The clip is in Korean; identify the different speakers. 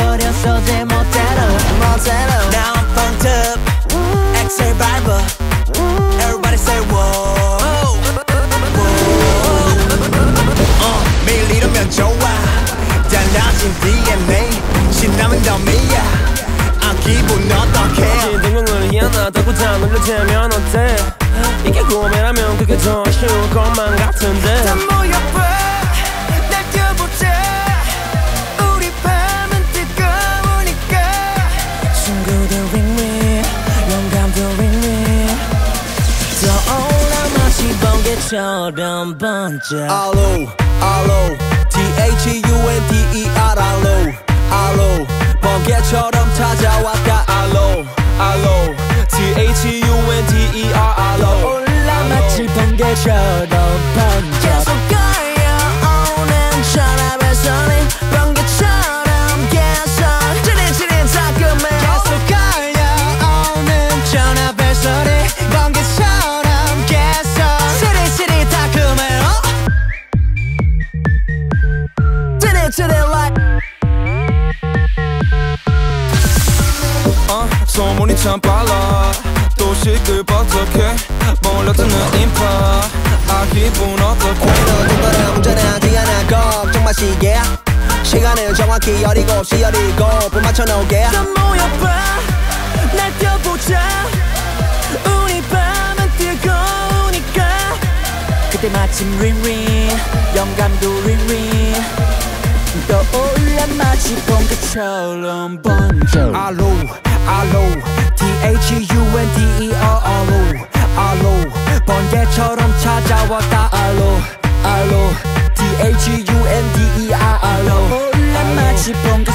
Speaker 1: 버렸어 제 멋대로
Speaker 2: Now I'm funked up ex-survivor Everybody say whoa 매일 이러면 좋아 달라진 DNA 신나면 더 미야 아 기분 어떡해
Speaker 3: 진동을 희한하다고 다 놀려대면 어때 이게 꿈이라면 그게 더 쉬울 것만 같은데
Speaker 1: 다 모여봐 날 뛰어보자 우리 밤은 뜨거우니까 친구들 윙윙 영감도 윙윙 떠올라 마치 번개처럼 번져
Speaker 2: 알로 THUNDER 알로 번개처럼 찾아왔다 알로 THUNDER 알로
Speaker 1: 올라 마치 번개처럼 번져 계속 걸려오는 전화벨 소리 번개처럼 계속 지릿지릿 따끔해 계속 걸려오는 전화벨 소리 번개처럼 계속 지릿지릿 따끔해 지릿지릿 like
Speaker 3: 소문이 참 빨라 또 시끌벅적해 몰려드는 인파 아 기분 어떡해
Speaker 2: 너는 문제는 하지 않아 걱정 마시게 시간은 정확히 17시 17분 맞춰놓게
Speaker 1: 다 모여봐 날 뛰어보자 우리 밤은 뜨거우니까 그때 마침 링링 영감도 링링 떠올라 마치 번개처럼 번져
Speaker 2: 알로 THUNDER 알로 번개처럼 찾아왔다 알로 THUNDER 알로
Speaker 1: 떠올라 마치 번개